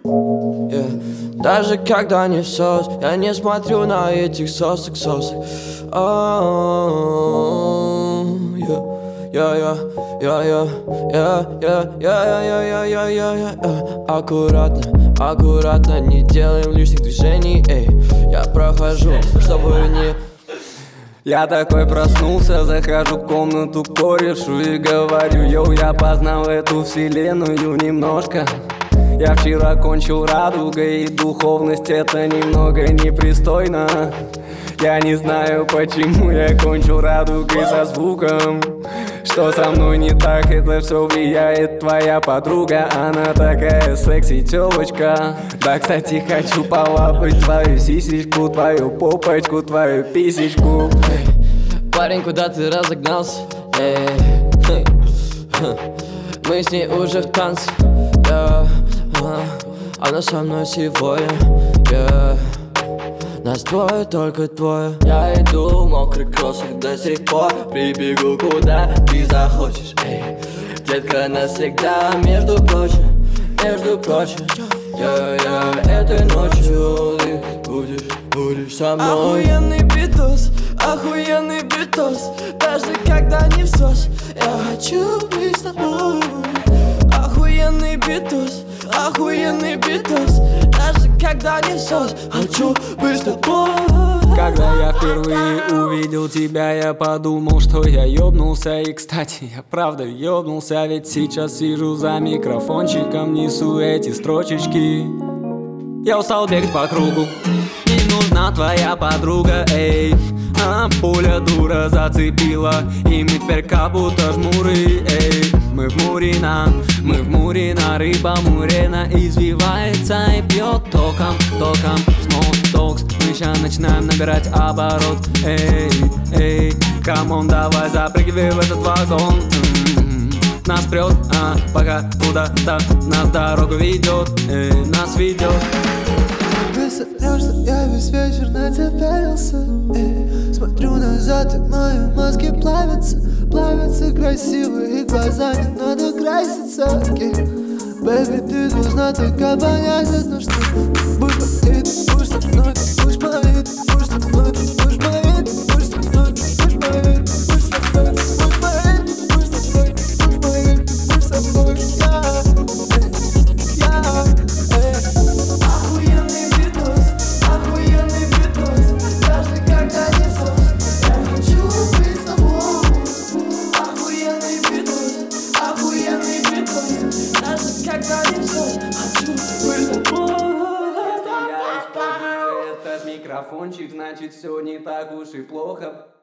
Даже когда не сос, я не смотрю на этих сосок. Аккуратно, не делаем лишних движений, эй. Я прохожу, чтобы не... Я такой проснулся, захожу в комнату к корешу и говорю: йоу, я познал эту вселенную немножко. Я вчера кончил радугой, и духовность это немного непристойно. Я не знаю, почему я кончил радугой со звуком. Что со мной не так, это все влияет твоя подруга. Она такая секси-тёлочка. Да, кстати, хочу полапать твою сисечку, твою попочку, твою писечку. Парень, куда ты разогнался? Мы с ней уже в танце, она со мной сегодня, нас двое, только двое. Я иду в мокрых кроссах до сих пор, прибегу куда ты захочешь, эй. Детка навсегда, между прочим, этой ночью ты будешь со мной. Охуенный битос, даже когда не всос, я хочу быть с тобой. Охуенный битос, даже когда не всос, хочу быть с тобой. Когда я впервые увидел тебя, я подумал, что я ёбнулся. И, кстати, я правда ёбнулся, ведь сейчас сижу за микрофончиком, несу эти строчечки. Я устал бегать по кругу, не нужна твоя подруга, эй. А пуля дура зацепила, и мы теперь как будто жмуры, эй. Мы в Мурино, рыба Мурена извивается и бьет током, small talks. Мы ща начинаем набирать оборот, эй, камон, давай запрыгивай в этот вагон. Нас прет, пока куда-то нас дорога ведет, нас ведет. Представляешь, что я весь вечер на тебя пялился, смотрю назад, и мои мозги плавятся красивые глаза, не надо краситься, Бэби, ты должна только понять одно, что будь моей, будь со мной, будь моей, будь со мной, будь моей, будь со мной, будь моей, будь со мной, будь моей, будь со мной, будь моей, будь со мной, Охуенный битос, даже когда не сос, я хочу быть с тобой. Охуенный битос, даже когда не сос, хочу быть с тобой. Если я использую этот микрофончик, значит все не так уж и плохо.